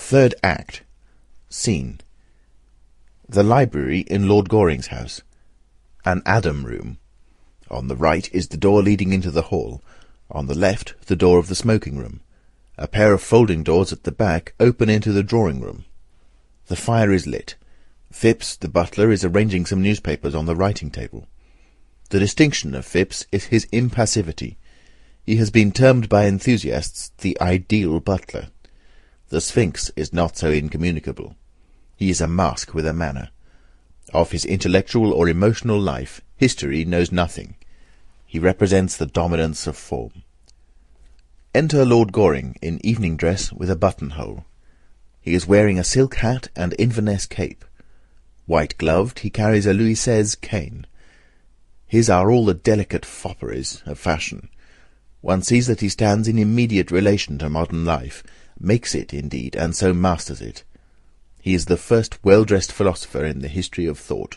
Third act. Scene. The library in Lord Goring's house. An Adam room. On the right is the door leading into the hall. On the left, the door of the smoking room. A pair of folding doors at the back open into the drawing room. The fire is lit. Phipps, the butler, is arranging some newspapers on the writing table. The distinction of Phipps is his impassivity. He has been termed by enthusiasts the ideal butler. The Sphinx is not so incommunicable. He is a mask with a manner. Of his intellectual or emotional life, history knows nothing. He represents the dominance of form. Enter Lord Goring, in evening dress with a buttonhole. He is wearing a silk hat and Inverness cape. White-gloved, he carries a Louis XVI cane. His are all the delicate fopperies of fashion. One sees that he stands in immediate relation to modern life, makes it, indeed, and so masters it. He is the first well-dressed philosopher in the history of thought.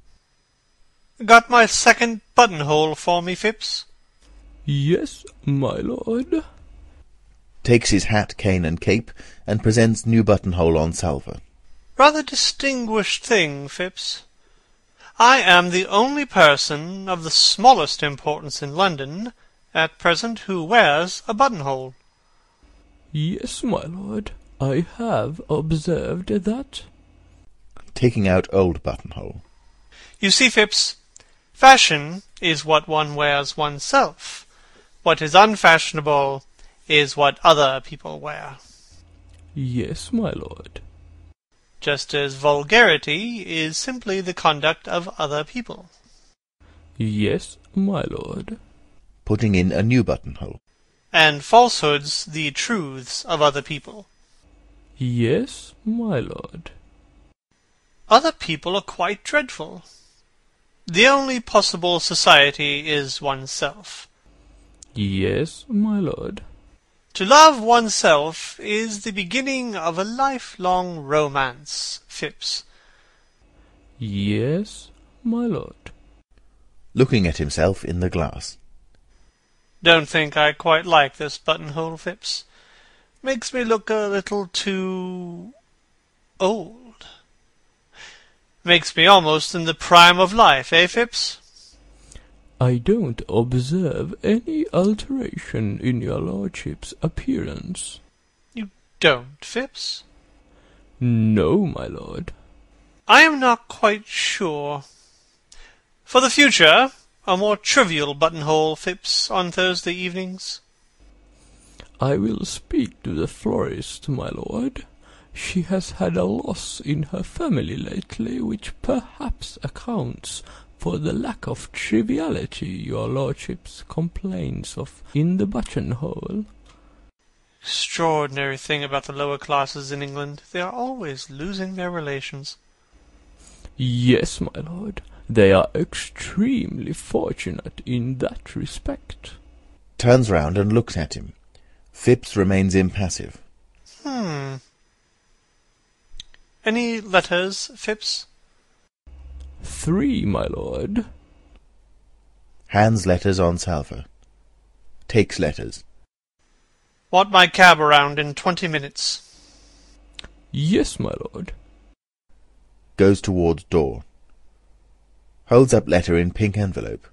Got my second buttonhole for me, Phipps? Yes, my lord. Takes his hat, cane, and cape, and presents new buttonhole on salver. Rather distinguished thing, Phipps. I am the only person of the smallest importance in London at present who wears a buttonhole. Yes, my lord. I have observed that. Taking out old buttonhole. You see, Phipps, fashion is what one wears oneself. What is unfashionable is what other people wear. Yes, my lord. Just as vulgarity is simply the conduct of other people. Yes, my lord. Putting in a new buttonhole. And falsehoods the truths of other people. Yes, my lord. Other people are quite dreadful. The only possible society is oneself. Yes, my lord. To love oneself is the beginning of a lifelong romance, Phipps. Yes, my lord. Looking at himself in the glass. Don't think I quite like this buttonhole, Phipps. Makes me look a little too old. Makes me almost in the prime of life, eh, Phipps? I don't observe any alteration in your lordship's appearance. You don't, Phipps? No, my lord. I am not quite sure. For the future, a more trivial buttonhole, Phipps, on Thursday evenings. I will speak to the florist, my lord. She has had a loss in her family lately, which perhaps accounts for the lack of triviality your lordship's complains of in the buttonhole. Extraordinary thing about the lower classes in England. They are always losing their relations. Yes, my lord. They are extremely fortunate in that respect. Turns round and looks at him. Phipps remains impassive. Any letters, Phipps? 3, my lord. Hands letters on salver. Takes letters. Want my cab around in 20 minutes. Yes, my lord. Goes towards door. Holds up letter in pink envelope.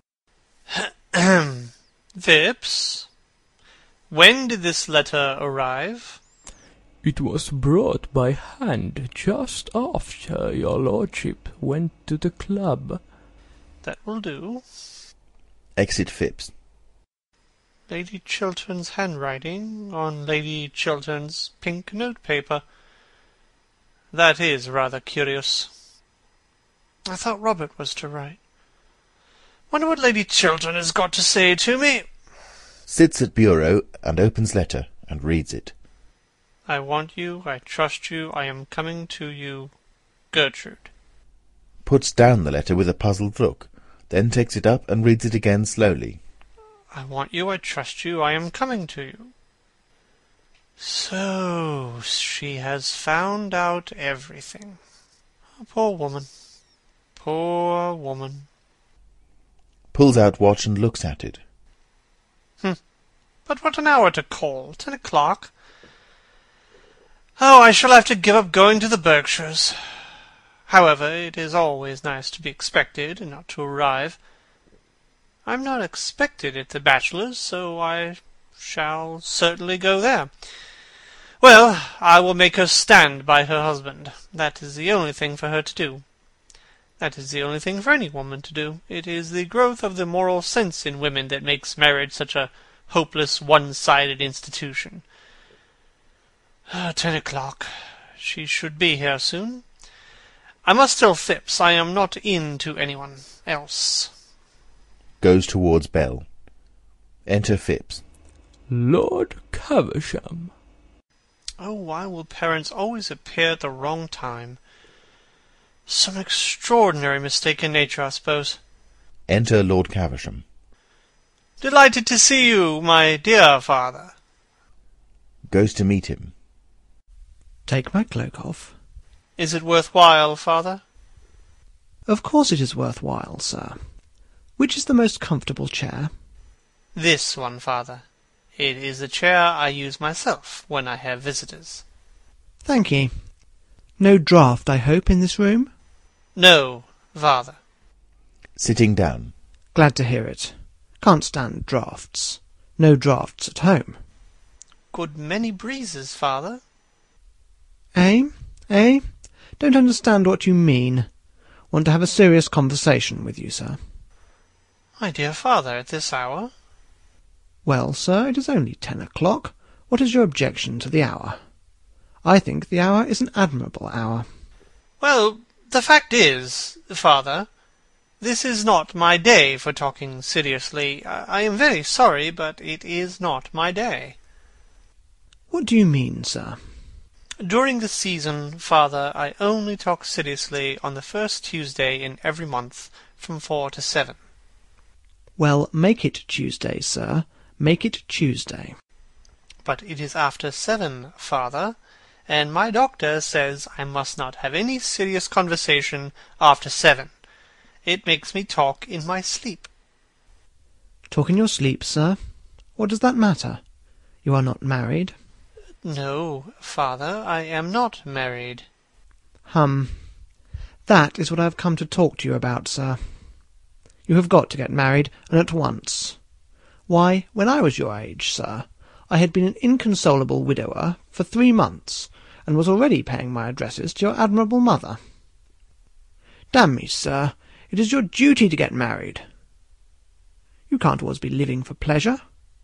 Phipps? When did this letter arrive? It was brought by hand just after your lordship went to the club. That will do. Exit Phipps. Lady Chiltern's handwriting on Lady Chiltern's pink notepaper. That is rather curious. I thought Robert was to write. Wonder what Lady Chiltern has got to say to me. Sits at bureau and opens letter and reads it. I want you, I trust you, I am coming to you, Gertrude. Puts down the letter with a puzzled look, then takes it up and reads it again slowly. I want you, I trust you, I am coming to you. So, she has found out everything. Poor woman. Poor woman. Pulls out watch and looks at it. But what an hour to call! 10 o'clock. Oh, I shall have to give up going to the Berkshires. However, it is always nice to be expected and not to arrive. I'm not expected at the Bachelors', so I shall certainly go there. Well, I will make her stand by her husband. That is the only thing for her to do. That is the only thing for any woman to do. It is the growth of the moral sense in women that makes marriage such a hopeless, one-sided institution. 10 o'clock. She should be here soon. I must tell Phipps I am not in to anyone else. Goes towards bell. Enter Phipps. Lord Caversham. Oh, why will parents always appear at the wrong time? Some extraordinary mistake in nature, I suppose. Enter Lord Caversham. Delighted to see you, my dear father. Goes to meet him. Take my cloak off. Is it worthwhile, father? Of course it is worthwhile, sir. Which is the most comfortable chair? This one, father. It is the chair I use myself when I have visitors. Thank ye. No draught, I hope, in this room? No, father. Sitting down. Glad to hear it. Can't stand draughts. No draughts at home. Good many breezes, father. Eh? Eh? Don't understand what you mean. Want to have a serious conversation with you, sir. My dear father, at this hour? Well, sir, it is only 10 o'clock. What is your objection to the hour? I think the hour is an admirable hour. Well, the fact is, father, this is not my day for talking seriously. I am very sorry, but it is not my day. What do you mean, sir? During the season, father, I only talk seriously on the first Tuesday in every month from 4 to 7. Well, make it Tuesday, sir. Make it Tuesday. But it is after 7, father, and my doctor says I must not have any serious conversation after 7. It makes me talk in my sleep. Talk in your sleep, sir? What does that matter? You are not married. No, father, I am not married. That is what I have come to talk to you about, sir. You have got to get married, and at once. Why, when I was your age, sir, I had been an inconsolable widower for 3 months, and was already paying my addresses to your admirable mother. Damn me, sir, it is your duty to get married. You can't always be living for pleasure.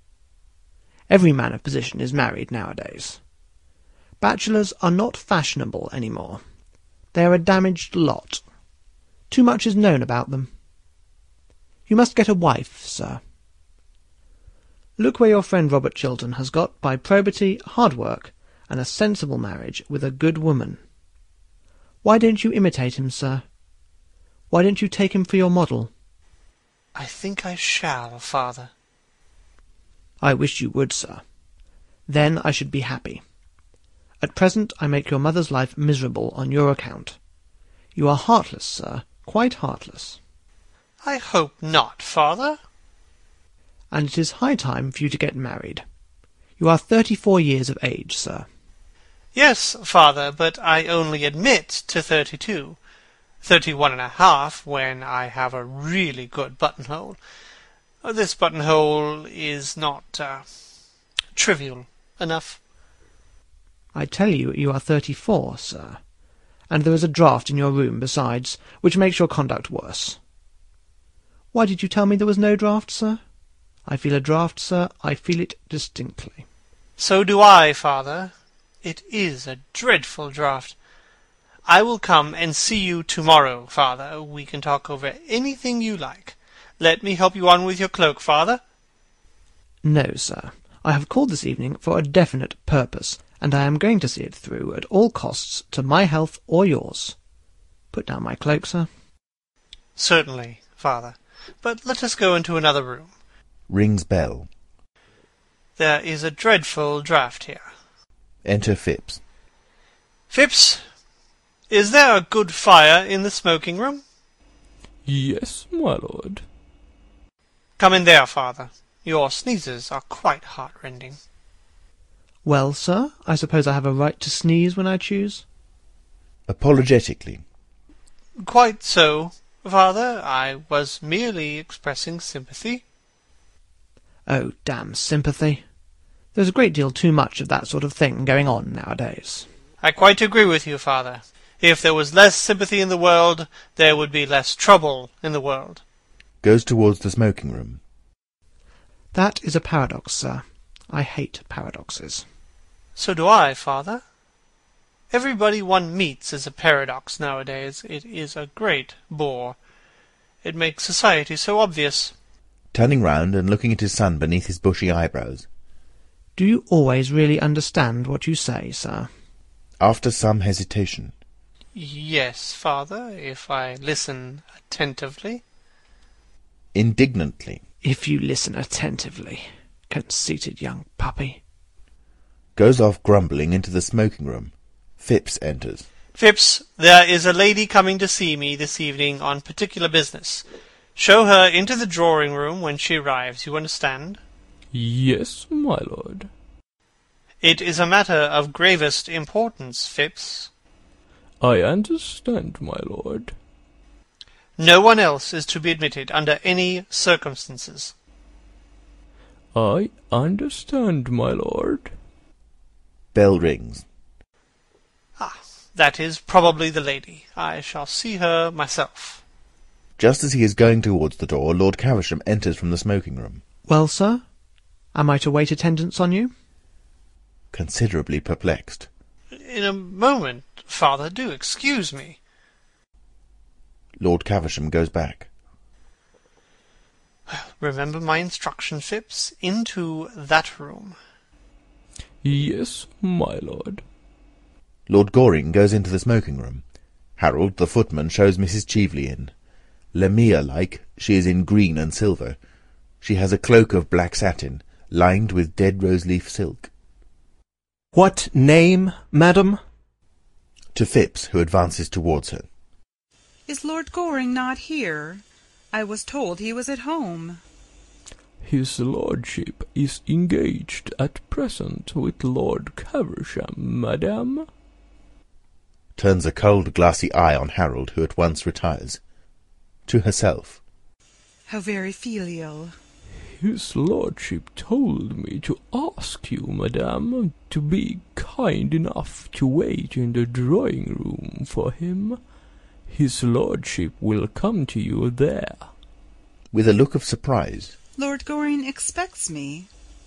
Every man of position is married nowadays. Bachelors are not fashionable any more. They are a damaged lot. Too much is known about them. You must get a wife, sir. Look where your friend Robert Chiltern has got by probity, hard work, and a sensible marriage with a good woman. Why don't you imitate him, sir? Why don't you take him for your model? I think I shall, father. I wish you would, sir. Then I should be happy. At present I make your mother's life miserable on your account. You are heartless, sir, quite heartless. I hope not, father. And it is high time for you to get married. You are 34 years of age, sir. Yes, father, but I only admit to 32. 31.5 when I have a really good buttonhole. This buttonhole is not trivial enough. I tell you, you are 34, sir, and there is a draught in your room besides, which makes your conduct worse. Why did you tell me there was no draught, sir? I feel a draught, sir. I feel it distinctly. So do I, father. It is a dreadful draught. I will come and see you tomorrow, father. We can talk over anything you like. Let me help you on with your cloak, father. No, sir. I have called this evening for a definite purpose, and I am going to see it through at all costs to my health or yours. Put down my cloak, sir. Certainly, father. But let us go into another room. Rings bell. There is a dreadful draught here. Enter Phipps. Phipps, is there a good fire in the smoking room? Yes, my lord. Come in there, father. Your sneezes are quite heart-rending. Well, sir, I suppose I have a right to sneeze when I choose? Apologetically. Quite so, father. I was merely expressing sympathy. Oh, damn sympathy. There's a great deal too much of that sort of thing going on nowadays. I quite agree with you, father. If there was less sympathy in the world, there would be less trouble in the world. Goes towards the smoking room. That is a paradox, sir. I hate paradoxes. So do I, father. Everybody one meets is a paradox nowadays. It is a great bore. It makes society so obvious. Turning round and looking at his son beneath his bushy eyebrows. Do you always really understand what you say, sir? After some hesitation. Yes, father, if I listen attentively. Indignantly. If you listen attentively, conceited young puppy. Goes off grumbling into the smoking room. Phipps enters. Phipps, there is a lady coming to see me this evening on particular business. Show her into the drawing-room when she arrives, you understand? Yes, my lord. It is a matter of gravest importance, Phipps. I understand, my lord. No one else is to be admitted under any circumstances. I understand, my lord. Bell rings. That is probably the lady. I shall see her myself. Just as he is going towards the door, Lord Caversham enters from the smoking room. Well, sir? Am I to wait attendance on you? Considerably perplexed. In a moment, father, do excuse me. Lord Caversham goes back. Remember my instruction, Phipps. Into that room. Yes, my lord. Lord Goring goes into the smoking room. Harold, the footman, shows Mrs. Cheveley in. Lamia-like, she is in green and silver. She has a cloak of black satin, lined with dead rose-leaf silk. What name, madam? To Phipps, who advances towards her. Is Lord Goring not here? I was told he was at home. His lordship is engaged at present with Lord Caversham, madam. Turns a cold, glassy eye on Harold, who at once retires. To herself. How very filial. His lordship told me to ask you, madam, to be kind enough to wait in the drawing-room for him. His lordship will come to you there. With a look of surprise. Lord Goring expects me.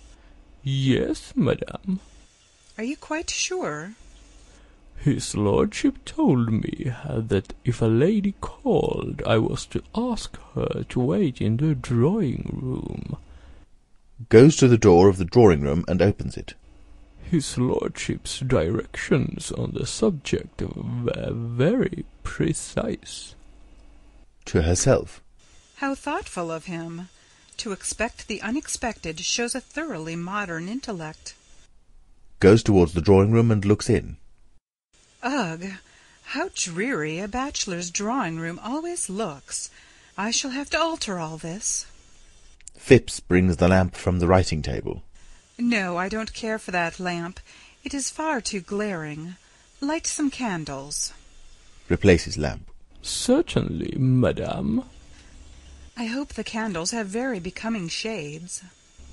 Yes, madam. Are you quite sure? His lordship told me that if a lady called, I was to ask her to wait in the drawing-room. Goes to the door of the drawing-room and opens it. His lordship's directions on the subject were very precise. To herself. How thoughtful of him. To expect the unexpected shows a thoroughly modern intellect. Goes towards the drawing-room and looks in. Ugh! How dreary a bachelor's drawing-room always looks. I shall have to alter all this. Phipps brings the lamp from the writing-table. No, I don't care for that lamp. It is far too glaring. Light some candles. Replaces lamp. Certainly, madam. I hope the candles have very becoming shades.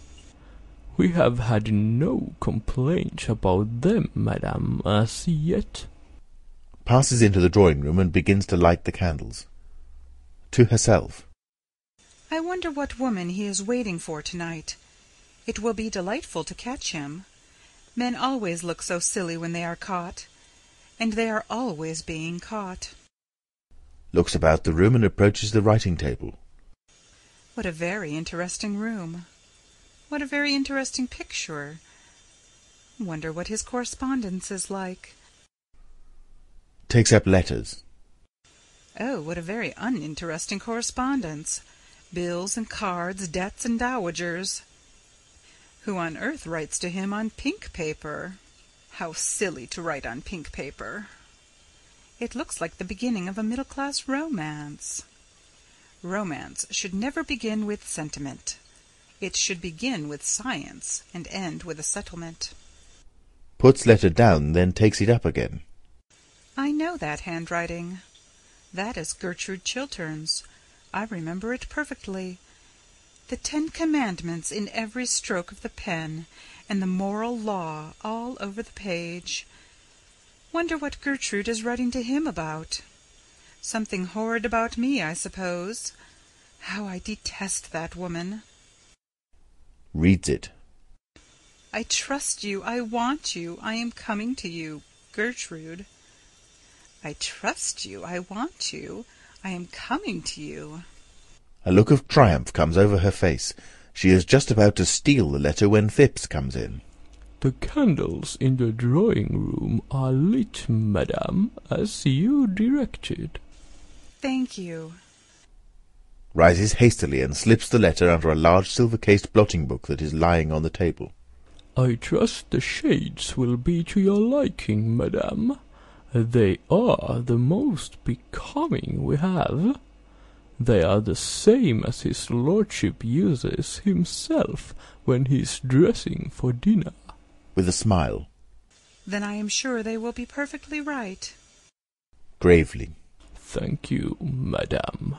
We have had no complaint about them, madam, as yet. Passes into the drawing-room and begins to light the candles. To herself. I wonder what woman he is waiting for tonight. It will be delightful to catch him. Men always look so silly when they are caught, and they are always being caught. Looks about the room and approaches the writing-table. What a very interesting room. What a very interesting picture. Wonder what his correspondence is like. Takes up letters. Oh, what a very uninteresting correspondence. Bills and cards, debts and dowagers. Who on earth writes to him on pink paper? How silly to write on pink paper. It looks like the beginning of a middle-class romance. Romance should never begin with sentiment. It should begin with science and end with a settlement. puts letter down, then takes it up again. I know that handwriting. That is Gertrude Chiltern's. I remember it perfectly. The 10 Commandments in every stroke of the pen, and the moral law all over the page. Wonder what Gertrude is writing to him about. Something horrid about me, I suppose. How I detest that woman. Reads it. I trust you. I want you. I am coming to you, Gertrude. I trust you. I want you. I am coming to you. A look of triumph comes over her face. She is just about to steal the letter when Phipps comes in. The candles in the drawing-room are lit, madame, as you directed. Thank you. Rises hastily and slips the letter under a large silver-cased blotting-book that is lying on the table. I trust the shades will be to your liking, madame. They are the most becoming we have. They are the same as his lordship uses himself when he's dressing for dinner. With a smile. Then I am sure they will be perfectly right. Gravely. Thank you, madame.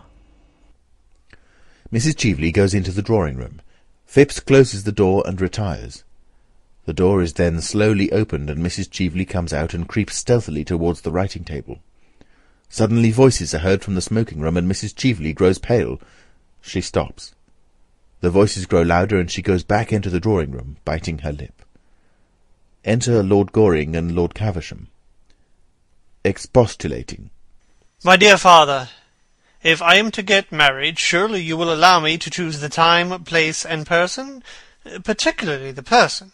Mrs. Cheveley goes into the drawing-room. Phipps closes the door and retires. The door is then slowly opened, and Mrs. Cheveley comes out and creeps stealthily towards the writing-table. Suddenly voices are heard from the smoking-room, and Mrs. Cheveley grows pale. She stops. The voices grow louder, and she goes back into the drawing-room, biting her lip. Enter Lord Goring and Lord Caversham. Expostulating. My dear father, if I am to get married, surely you will allow me to choose the time, place, and person, particularly the person.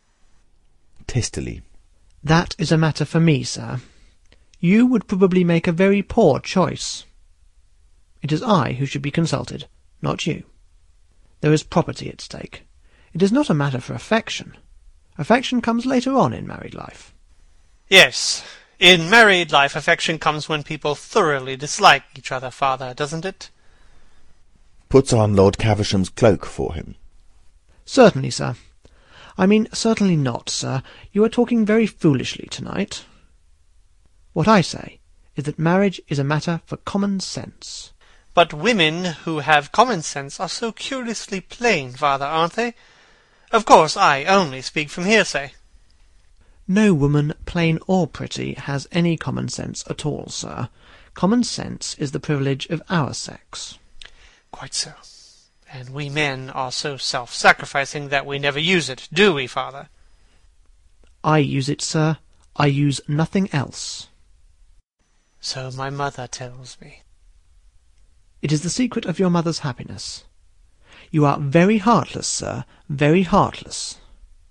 Testily. That is a matter for me, sir. You would probably make a very poor choice. It is I who should be consulted, not you. There is property at stake. It is not a matter for affection. Affection comes later on in married life. Yes, in married life affection comes when people thoroughly dislike each other, father, doesn't it? Puts on Lord Caversham's cloak for him. Certainly, sir. I mean, certainly not, sir. You are talking very foolishly tonight. What I say is that marriage is a matter for common sense. But women who have common sense are so curiously plain, father, aren't they? Of course, I only speak from hearsay. No woman, plain or pretty, has any common sense at all, sir. Common sense is the privilege of our sex. Quite so. And we men are so self-sacrificing that we never use it, do we, father? I use it, sir. I use nothing else. So my mother tells me. It is the secret of your mother's happiness. You are very heartless, sir, very heartless.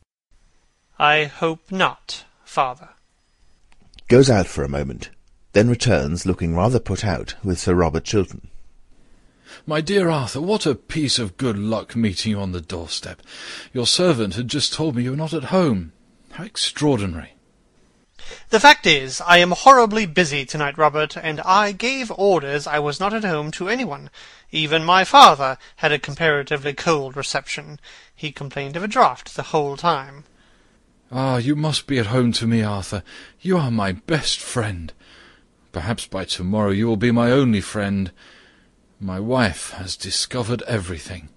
I hope not, father. Goes out for a moment, then returns, looking rather put out, with Sir Robert Chiltern. My dear Arthur, what a piece of good luck meeting you on the doorstep. Your servant had just told me you were not at home. How extraordinary. The fact is, I am horribly busy tonight, Robert, and I gave orders I was not at home to anyone. Even my father had a comparatively cold reception. He complained of a draught the whole time. Ah, you must be at home to me, Arthur. You are my best friend. Perhaps by tomorrow you will be my only friend. My wife has discovered everything.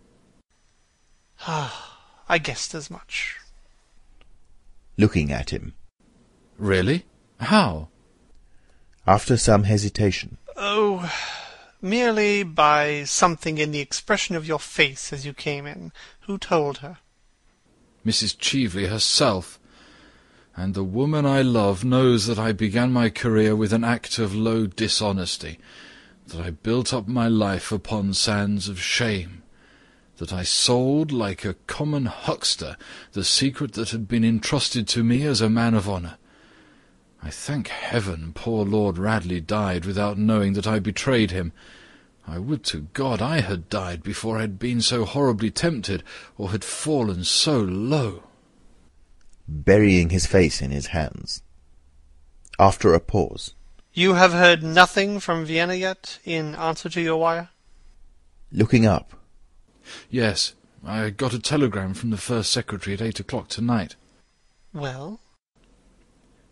I guessed as much. Looking at him. Really? How? After some hesitation. Oh, merely by something in the expression of your face as you came in. Who told her? Mrs. Cheveley herself. And the woman I love knows that I began my career with an act of low dishonesty, that I built up my life upon sands of shame, that I sold like a common huckster the secret that had been entrusted to me as a man of honour. I thank heaven poor Lord Radley died without knowing that I betrayed him. I would to God I had died before I had been so horribly tempted, or had fallen so low. Burying his face in his hands. After a pause. You have heard nothing from Vienna yet, in answer to your wire? Looking up. Yes, I got a telegram from the first secretary at 8 o'clock tonight. Well,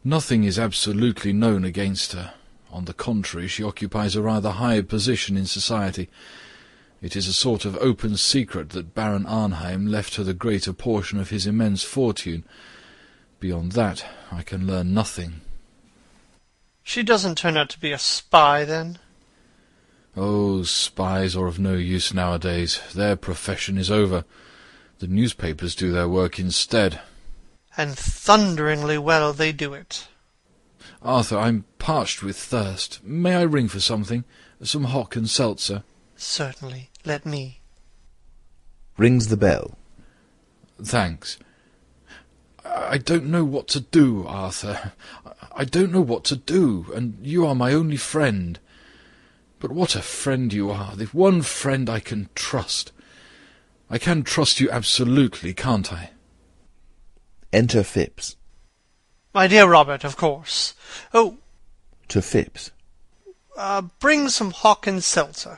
Nothing is absolutely known against her. On the contrary, she occupies a rather high position in society. It is a sort of open secret that Baron Arnheim left her the greater portion of his immense fortune. Beyond that, I can learn nothing. She doesn't turn out to be a spy, then? Oh, spies are of no use nowadays. Their profession is over. The newspapers do their work instead. And thunderingly well they do it. Arthur, I'm parched with thirst. May I ring for something? Some hock and seltzer? Certainly. Let me. Rings the bell. Thanks. I don't know what to do, Arthur. I don't know what to do, and you are my only friend. But what a friend you are, the one friend I can trust. I can trust you absolutely, can't I? Enter Phipps. My dear Robert, of course. Oh, To Phipps. bring some hock and seltzer.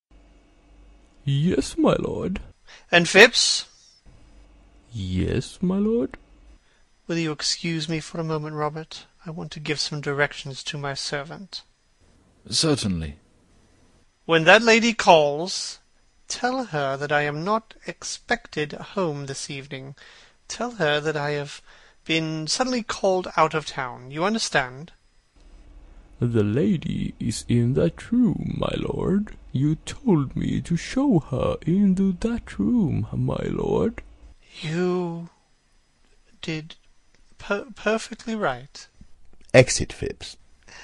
Yes, my lord. And Phipps, Yes, my lord. will you excuse me for a moment, Robert? I want to give some directions to my servant. Certainly. When that lady calls, tell her that I am not expected home this evening. Tell her that I have been suddenly called out of town. You understand? The lady is in that room, my lord. You told me to show her into that room, my lord. You did perfectly right. Exit Phipps.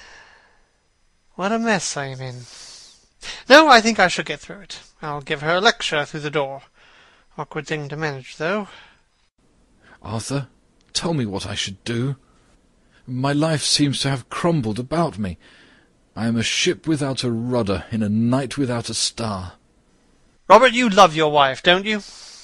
What a mess I am in. No, I think I shall get through it. I'll give her a lecture through the door. Awkward thing to manage, though. Arthur, tell me what I should do. My life seems to have crumbled about me. I am a ship without a rudder in a night without a star. Robert, you love your wife, don't you?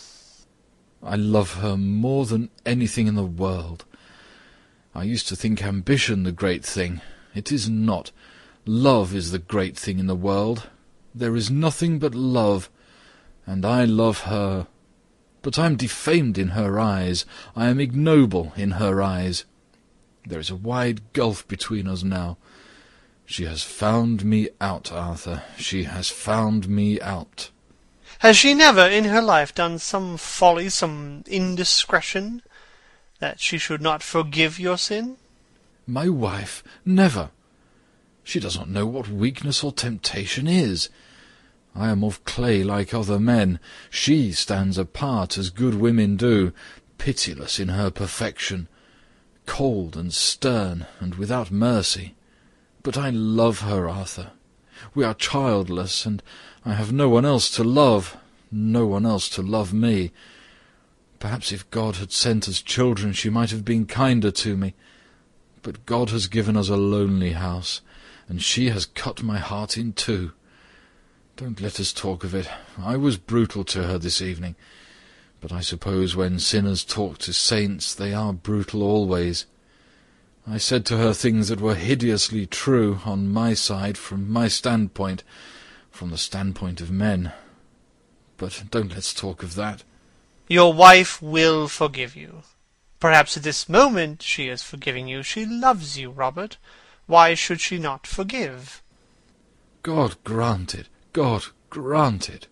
I love her more than anything in the world. I used to think ambition the great thing. It is not. Love is the great thing in the world. There is nothing but love, and I love her. But I am defamed in her eyes. I am ignoble in her eyes. There is a wide gulf between us now. She has found me out, Arthur. She has found me out. Has she never in her life done some folly, some indiscretion, that she should not forgive your sin? My wife? Never. She does not know what weakness or temptation is. I am of clay like other men. She stands apart as good women do, pitiless in her perfection, cold and stern and without mercy. But I love her, Arthur. We are childless, and I have no one else to love, no one else to love me. Perhaps if God had sent us children, she might have been kinder to me. But God has given us a lonely house, and she has cut my heart in two. Don't let us talk of it. I was brutal to her this evening, but I suppose when sinners talk to saints, they are brutal always. I said to her things that were hideously true on my side, from my standpoint, from the standpoint of men. But don't let's talk of that. Your wife will forgive you. Perhaps at this moment she is forgiving you. She loves you, Robert. Why should she not forgive? God grant it. God grant it.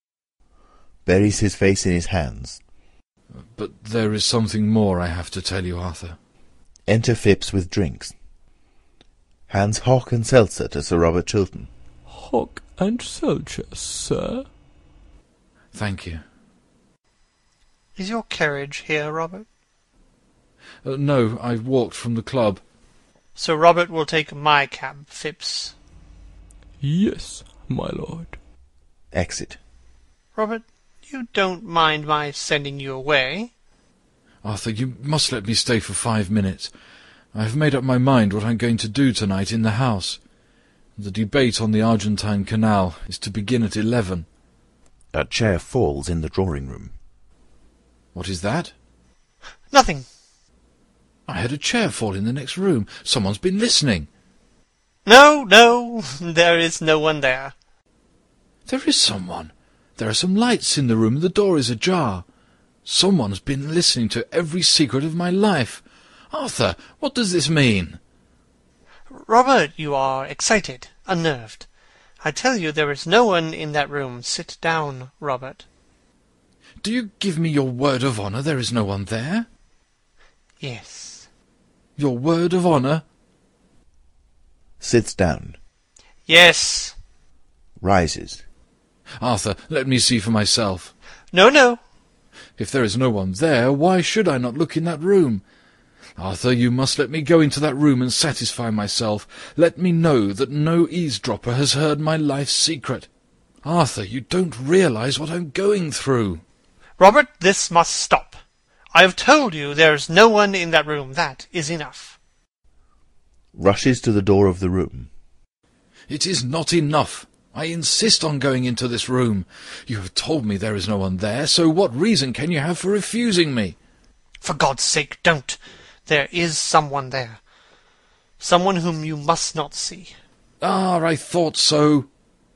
Buries his face in his hands. But there is something more I have to tell you, Arthur. Enter Phipps with drinks. Hands hock and seltzer to Sir Robert Chiltern. Hock and seltzer, sir. Thank you. Is your carriage here, Robert? No, I walked from the club. Sir Robert will take my cab, Phipps. Yes, my lord. Exit. Robert, you don't mind my sending you away? Arthur, you must let me stay for 5 minutes. I have made up my mind what I'm going to do tonight in the house. The debate on the Argentine Canal is to begin at 11. A chair falls in the drawing-room. What is that? Nothing. I heard a chair fall in the next room. Someone's been listening. No, there is no one there. There is someone. There are some lights in the room, and the door is ajar. Someone's been listening to every secret of my life. Arthur, what does this mean? Robert, you are excited, unnerved. I tell you there is no one in that room. Sit down, Robert. Do you give me your word of honour there is no one there? Yes. Your word of honour? Sits down. Yes. Rises. Arthur, let me see for myself. No, no. If there is no one there, why should I not look in that room? Arthur, you must let me go into that room and satisfy myself. Let me know that no eavesdropper has heard my life's secret. Arthur, you don't realize what I'm going through. Robert, this must stop. I have told you there is no one in that room. That is enough. Rushes to the door of the room. It is not enough. I insist on going into this room. You have told me there is no one there, so what reason can you have for refusing me? For God's sake, don't. There is someone there. Someone whom you must not see. Ah, I thought so.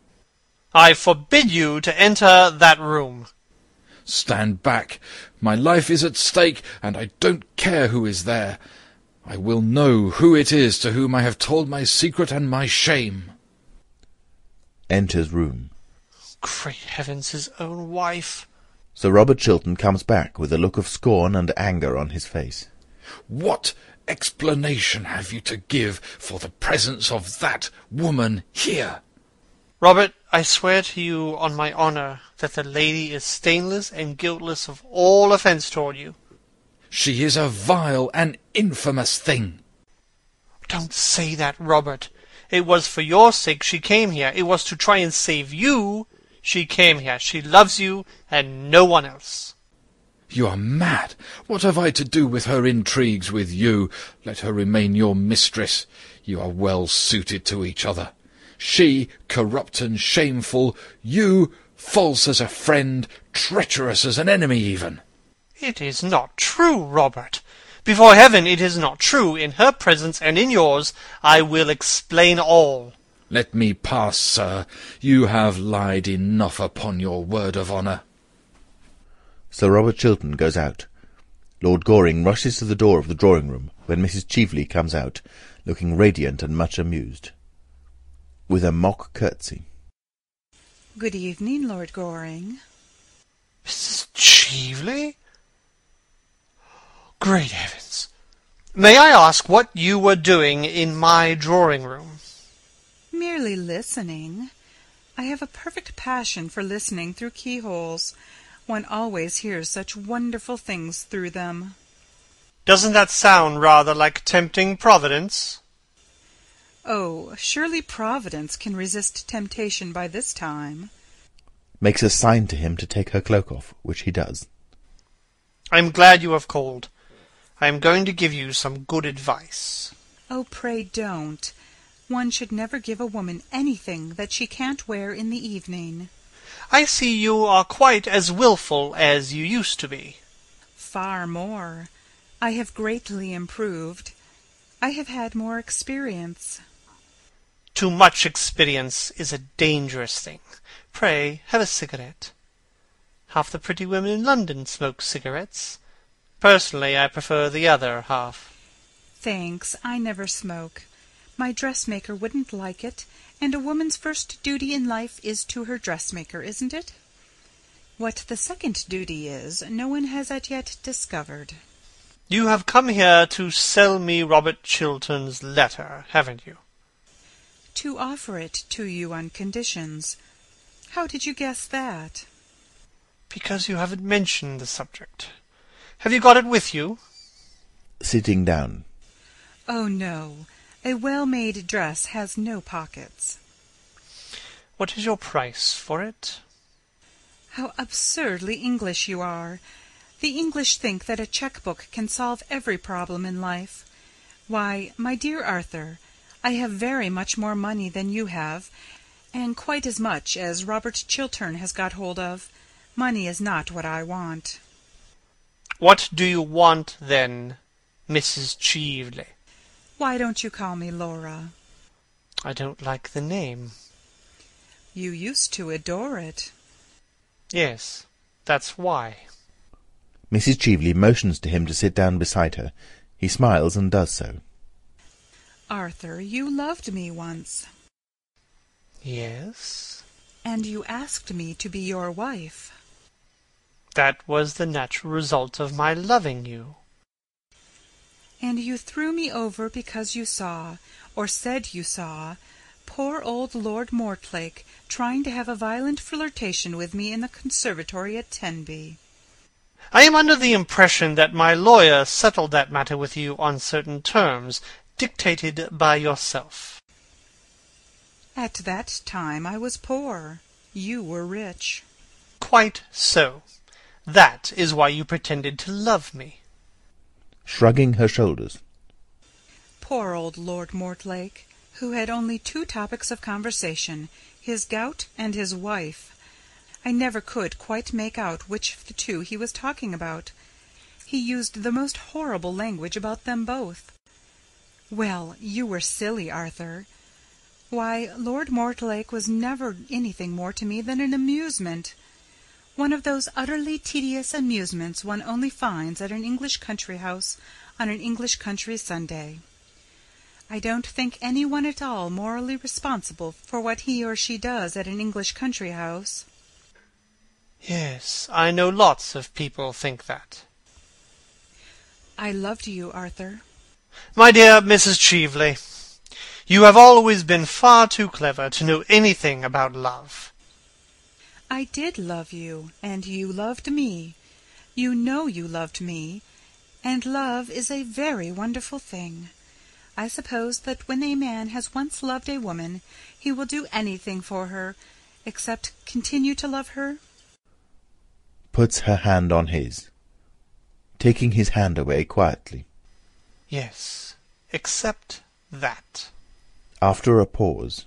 I forbid you to enter that room. Stand back. My life is at stake, and I don't care who is there. I will know who it is to whom I have told my secret and my shame. Enters room. Great heavens, his own wife. Sir Robert Chiltern comes back with a look of scorn and anger on his face. What explanation have you to give for the presence of that woman here? Robert, I swear to you on my honour that the lady is stainless and guiltless of all offence toward you. She is a vile and infamous thing. Don't say that, Robert. It was for your sake she came here. It was to try and save you. She came here. She loves you and no one else. You are mad. What have I to do with her intrigues with you? Let her remain your mistress. You are well suited to each other. She, corrupt and shameful. You, false as a friend, treacherous as an enemy even. It is not true, Robert. Before heaven, it is not true. In her presence and in yours, I will explain all. Let me pass, sir. You have lied enough upon your word of honour. Sir Robert Chiltern goes out. Lord Goring rushes to the door of the drawing-room when Mrs. Cheveley comes out, looking radiant and much amused. With a mock curtsy. Good evening, Lord Goring. Mrs. Cheveley? Great heavens! May I ask what you were doing in my drawing-room? Merely listening. I have a perfect passion for listening through keyholes. One always hears such wonderful things through them. Doesn't that sound rather like tempting Providence? Oh, surely Providence can resist temptation by this time. Makes a sign to him to take her cloak off, which he does. I am glad you have called. I am going to give you some good advice. Oh, pray don't. One should never give a woman anything that she can't wear in the evening. I see you are quite as willful as you used to be. Far more. I have greatly improved. I have had more experience. Too much experience is a dangerous thing. Pray, have a cigarette. Half the pretty women in London smoke cigarettes. Personally, I prefer the other half. Thanks, I never smoke. My dressmaker wouldn't like it, and a woman's first duty in life is to her dressmaker, isn't it? What the second duty is, no one has as yet discovered. You have come here to sell me Robert Chiltern's letter, haven't you? To offer it to you on conditions. How did you guess that? Because you haven't mentioned the subject. Have you got it with you? Sitting down. Oh, no. A well-made dress has no pockets. What is your price for it? How absurdly English you are. The English think that a cheque-book can solve every problem in life. Why, my dear Arthur, I have very much more money than you have, and quite as much as Robert Chiltern has got hold of. Money is not what I want. What do you want, then, Mrs. Cheveley? Why don't you call me Laura? I don't like the name. You used to adore it. Yes, that's why. Mrs. Cheveley motions to him to sit down beside her. He smiles and does so. Arthur, you loved me once, Yes, and you asked me to be your wife. that was the natural result of my loving you. And you threw me over because you saw, or said you saw, poor old Lord Mortlake trying to have a violent flirtation with me in the conservatory at Tenby. I am under the impression that my lawyer settled that matter with you on certain terms, dictated by yourself. At that time I was poor. You were rich. Quite so. That is why you pretended to love me. Shrugging her shoulders. Poor old Lord Mortlake, who had only two topics of conversation, his gout and his wife. I never could quite make out which of the two he was talking about. He used the most horrible language about them both. Well, you were silly, Arthur. Why, Lord Mortlake was never anything more to me than an amusement. One of those utterly tedious amusements one only finds at an English country house on an English country Sunday. I don't think any one at all morally responsible for what he or she does at an English country house. Yes, I know lots of people think that. I loved you, Arthur. My dear Mrs. Cheveley, you have always been far too clever to know anything about love. I did love you, and you loved me. You know you loved me, and love is a very wonderful thing. I suppose that when a man has once loved a woman, he will do anything for her, except continue to love her. Puts her hand on his, taking his hand away quietly. Yes, except that. After a pause.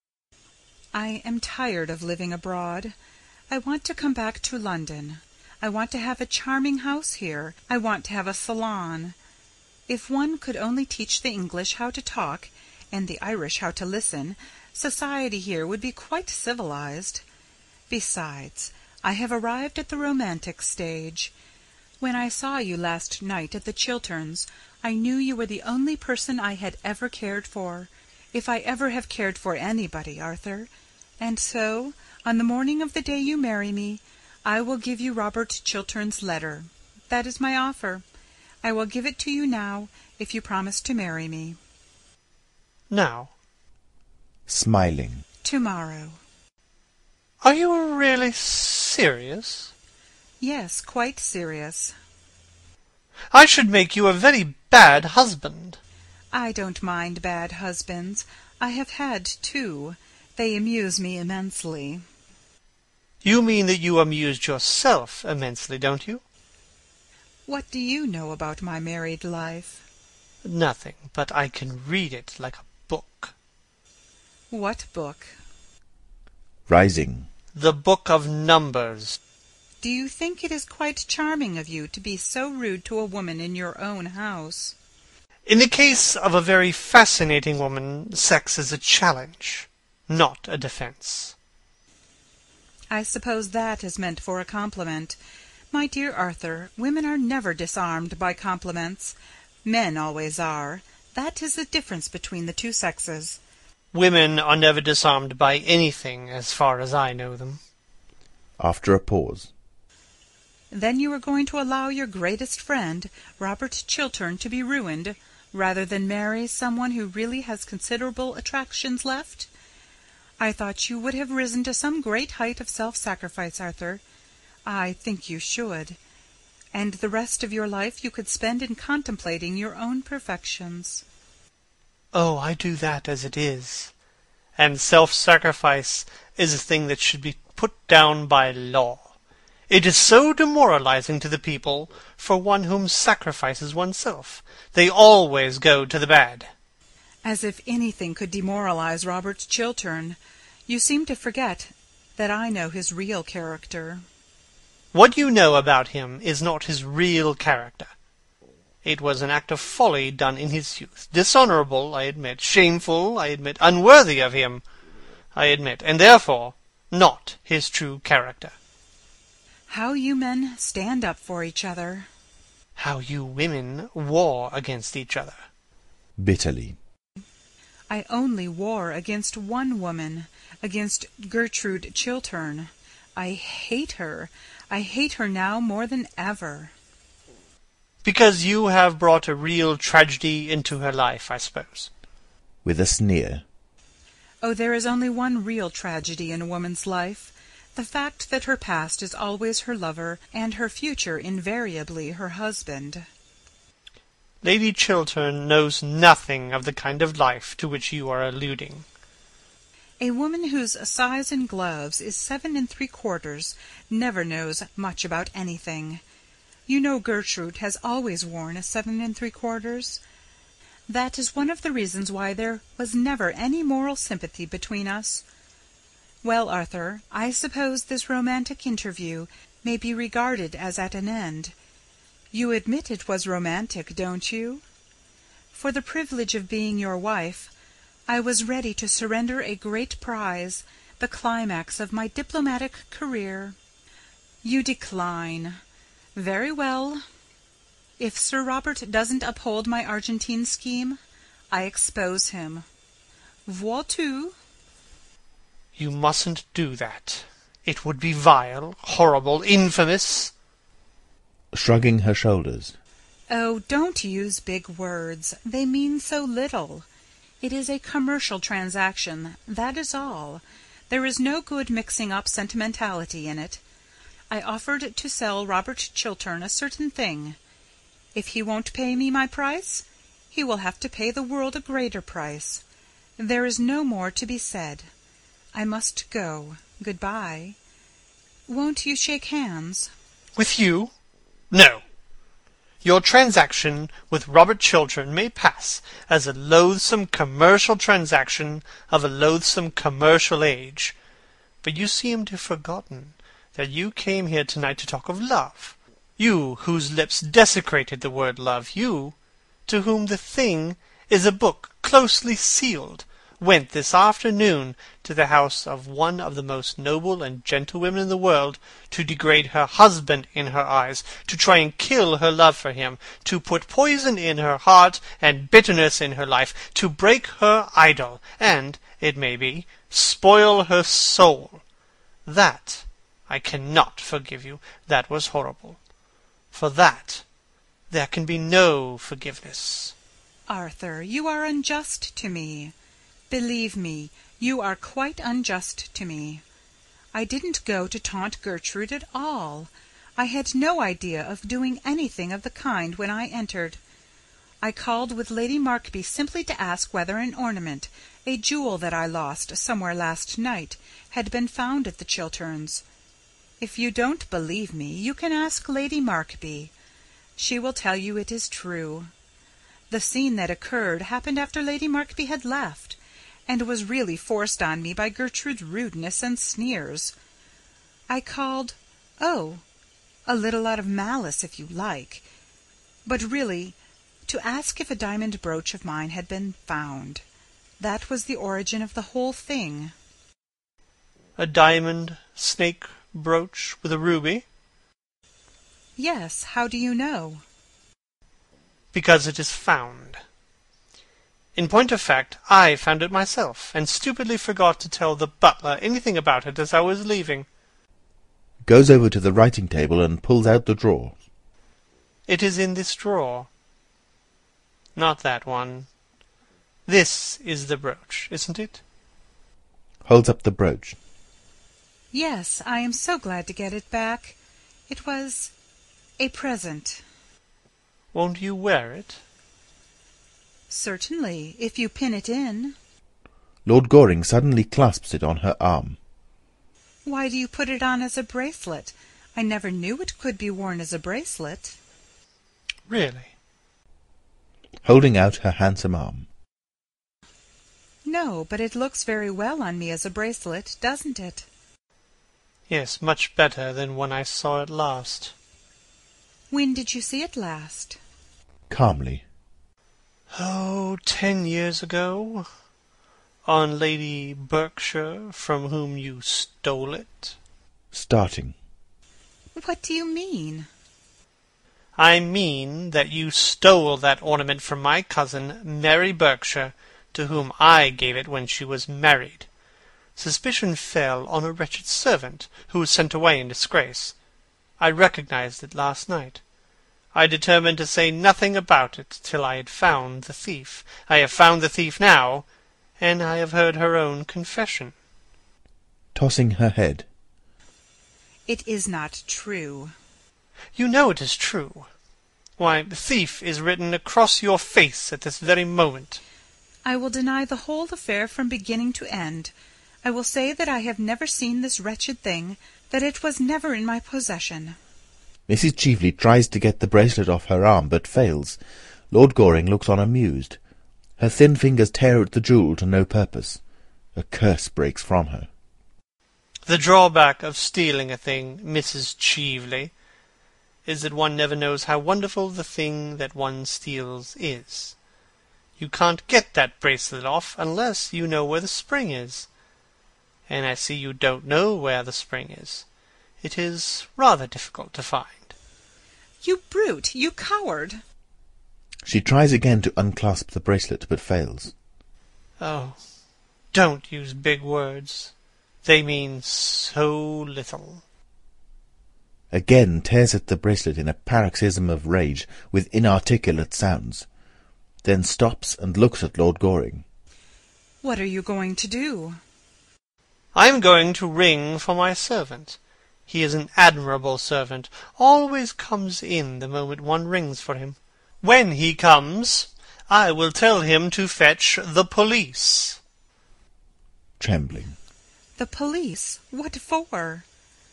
I am tired of living abroad. I want to come back to London. I want to have a charming house here. I want to have a salon. If one could only teach the English how to talk, and the Irish how to listen, society here would be quite civilized. Besides, I have arrived at the romantic stage. When I saw you last night at the Chilterns, I knew you were the only person I had ever cared for, if I ever have cared for anybody, Arthur. And so, on the morning of the day you marry me, I will give you Robert Chiltern's letter. That is my offer. I will give it to you now, if you promise to marry me. Now, Smiling. Tomorrow. are you really serious? Yes, quite serious. I should make you a very bad husband. I don't mind bad husbands. I have had two. They amuse me immensely. You mean that you amused yourself immensely, don't you? What do you know about my married life? Nothing, but I can read it like a book. What book? Rising. The book of Numbers. Do you think it is quite charming of you to be so rude to a woman in your own house? In the case of a very fascinating woman, sex is a challenge, not a defense. I suppose that is meant for a compliment. My dear Arthur, women are never disarmed by compliments. Men always are. That is the difference between the two sexes. Women are never disarmed by anything, as far as I know them. After a pause. Then you are going to allow your greatest friend, Robert Chiltern, to be ruined, rather than marry someone who really has considerable attractions left? I thought you would have risen to some great height of self-sacrifice, Arthur. I think you should. And the rest of your life you could spend in contemplating your own perfections. Oh, I do that as it is. And self-sacrifice is a thing that should be put down by law. It is so demoralizing to the people for one whom sacrifices oneself. They always go to the bad. As if anything could demoralize Robert Chiltern. You seem to forget that I know his real character. What you know about him is not his real character. It was an act of folly done in his youth. Dishonorable, I admit. Shameful, I admit. Unworthy of him, I admit. And therefore, not his true character. How you men stand up for each other. how you women war against each other. Bitterly. I only war against one woman, against Gertrude Chiltern. I hate her. I hate her now more than ever. Because you have brought a real tragedy into her life, I suppose. With a sneer. Oh, there is only one real tragedy in a woman's life. The fact that her past is always her lover, and her future invariably her husband. Lady Chiltern knows nothing of the kind of life to which you are alluding. A woman whose size in gloves is 7 3/4 never knows much about anything. You know Gertrude has always worn a 7 3/4. That is one of the reasons why there was never any moral sympathy between us. Well, Arthur, I suppose this romantic interview may be regarded as at an end. You admit it was romantic, don't you? For the privilege of being your wife, I was ready to surrender a great prize, the climax of my diplomatic career. You decline. Very well. If Sir Robert doesn't uphold my Argentine scheme, I expose him. Vois tu? You mustn't do that. It would be vile, horrible, infamous. Shrugging her shoulders. Oh, don't use big words. They mean so little. It is a commercial transaction, that is all. There is no good mixing up sentimentality in it. I offered to sell Robert Chiltern a certain thing. If he won't pay me my price, he will have to pay the world a greater price. There is no more to be said. I must go. Good-bye. Won't you shake hands? With you? No. Your transaction with Robert Chiltern may pass as a loathsome commercial transaction of a loathsome commercial age. But you seem to have forgotten that you came here tonight to talk of love. You, whose lips desecrated the word love, you, to whom the thing is a book closely sealed, went this afternoon to the house of one of the most noble and gentle women in the world, to degrade her husband in her eyes, to try and kill her love for him, to put poison in her heart and bitterness in her life, to break her idol, and, it may be, spoil her soul. That I cannot forgive you. That was horrible. For that there can be no forgiveness. Arthur, you are unjust to me. Believe me, you are quite unjust to me. I didn't go to taunt Gertrude at all. I had no idea of doing anything of the kind when I entered. I called with Lady Markby simply to ask whether an ornament, a jewel that I lost somewhere last night, had been found at the Chilterns. If you don't believe me, you can ask Lady Markby. She will tell you it is true. The scene that occurred happened after Lady Markby had left, and was really forced on me by Gertrude's rudeness and sneers. I called, a little out of malice, if you like, but really to ask if a diamond brooch of mine had been found. That was the origin of the whole thing. A diamond snake brooch with a ruby? Yes, how do you know? Because it is found. In point of fact, I found it myself, and stupidly forgot to tell the butler anything about it as I was leaving. Goes over to the writing table and pulls out the drawer. It is in this drawer. Not that one. This is the brooch, isn't it? Holds up the brooch. Yes, I am so glad to get it back. It was a present. Won't you wear it? Certainly, if you pin it in. Lord Goring suddenly clasps it on her arm. Why do you put it on as a bracelet? I never knew it could be worn as a bracelet. Really? Holding out her handsome arm. No, but it looks very well on me as a bracelet, doesn't it? Yes, much better than when I saw it last. When did you see it last? Calmly. 10 years ago. On Lady Berkshire, from whom you stole it. Starting. What do you mean? I mean that you stole that ornament from my cousin, Mary Berkshire, to whom I gave it when she was married. Suspicion fell on a wretched servant, who was sent away in disgrace. I recognized it last night. I determined to say nothing about it till I had found the thief. I have found the thief now, and I have heard her own confession. Tossing her head. It is not true. You know it is true. Why, the thief is written across your face at this very moment. I will deny the whole affair from beginning to end. I will say that I have never seen this wretched thing, that it was never in my possession. Mrs. Cheveley tries to get the bracelet off her arm, but fails. Lord Goring looks on amused. Her thin fingers tear at the jewel to no purpose. A curse breaks from her. The drawback of stealing a thing, Mrs. Cheveley, is that one never knows how wonderful the thing that one steals is. You can't get that bracelet off unless you know where the spring is. And I see you don't know where the spring is. It is rather difficult to find. You brute! You coward! She tries again to unclasp the bracelet, but fails. Oh, don't use big words. They mean so little. Again tears at the bracelet in a paroxysm of rage, with inarticulate sounds. Then stops and looks at Lord Goring. What are you going to do? I am going to ring for my servant. He is an admirable servant, always comes in the moment one rings for him. When he comes, I will tell him to fetch the police. Trembling. The police? What for?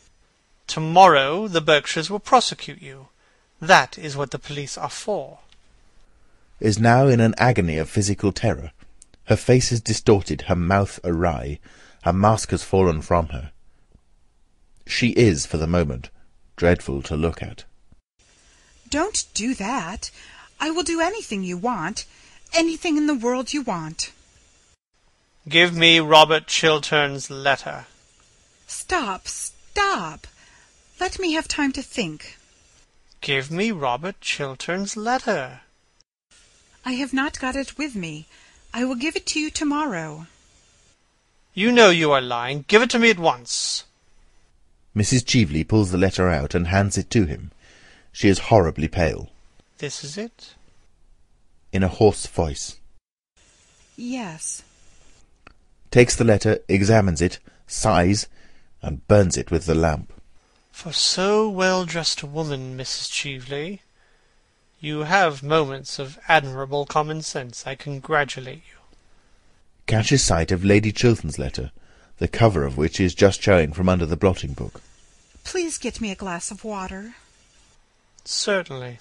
Tomorrow the Berkshires will prosecute you. That is what the police are for. Is now in an agony of physical terror. Her face is distorted, her mouth awry. Her mask has fallen from her. She is, for the moment, dreadful to look at. Don't do that. I will do anything you want. Anything in the world you want. Give me Robert Chiltern's letter. Stop, stop. Let me have time to think. Give me Robert Chiltern's letter. I have not got it with me. I will give it to you tomorrow. You know you are lying. Give it to me at once. Mrs. Cheveley pulls the letter out and hands it to him. She is horribly pale. This is it? In a hoarse voice. Yes. Takes the letter, examines it, sighs, and burns it with the lamp. For so well-dressed a woman, Mrs. Cheveley, you have moments of admirable common sense. I congratulate you. Catches sight of Lady Chiltern's letter, the cover of which is just showing from under the blotting book. Please get me a glass of water. Certainly.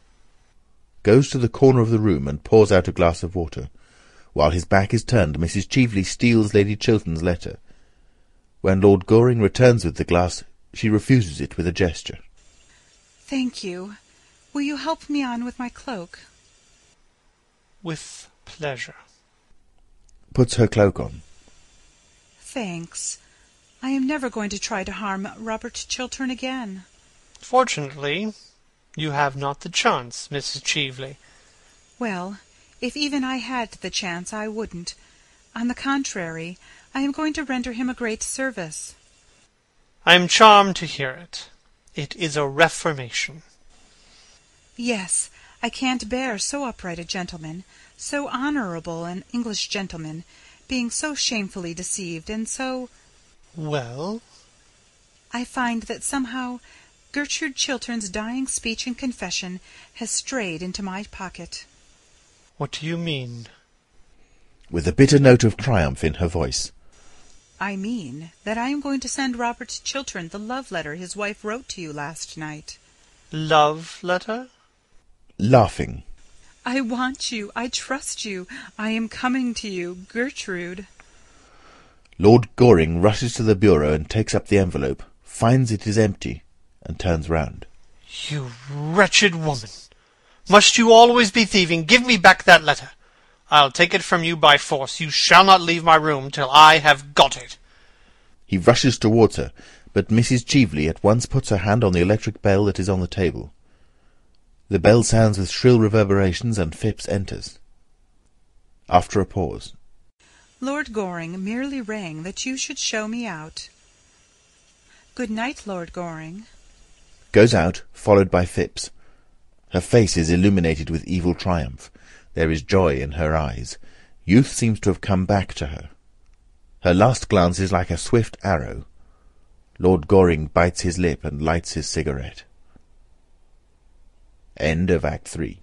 Goes to the corner of the room and pours out a glass of water. While his back is turned, Mrs. Cheveley steals Lady Chiltern's letter. When Lord Goring returns with the glass, she refuses it with a gesture. Thank you. Will you help me on with my cloak? With pleasure. Puts her cloak on. Thanks. I am never going to try to harm Robert Chiltern again. Fortunately, you have not the chance, Mrs. Cheveley. Well, if even I had the chance, I wouldn't. On the contrary, I am going to render him a great service. I am charmed to hear it. It is a reformation. Yes, I can't bear so upright a gentleman, so honourable an English gentleman, being so shamefully deceived, and so— Well? I find that somehow Gertrude Chiltern's dying speech and confession has strayed into my pocket. What do you mean? With a bitter note of triumph in her voice. I mean that I am going to send Robert Chiltern the love letter his wife wrote to you last night. Love letter? Laughing. I want you. I trust you. I am coming to you, Gertrude. Lord Goring rushes to the bureau and takes up the envelope, finds it is empty, and turns round. You wretched woman! Must you always be thieving? Give me back that letter. I'll take it from you by force. You shall not leave my room till I have got it. He rushes towards her, but Mrs. Cheveley at once puts her hand on the electric bell that is on the table. The bell sounds with shrill reverberations, and Phipps enters. After a pause. Lord Goring merely rang that you should show me out. Good night, Lord Goring. Goes out, followed by Phipps. Her face is illuminated with evil triumph. There is joy in her eyes. Youth seems to have come back to her. Her last glance is like a swift arrow. Lord Goring bites his lip and lights his cigarette. End of Act 3.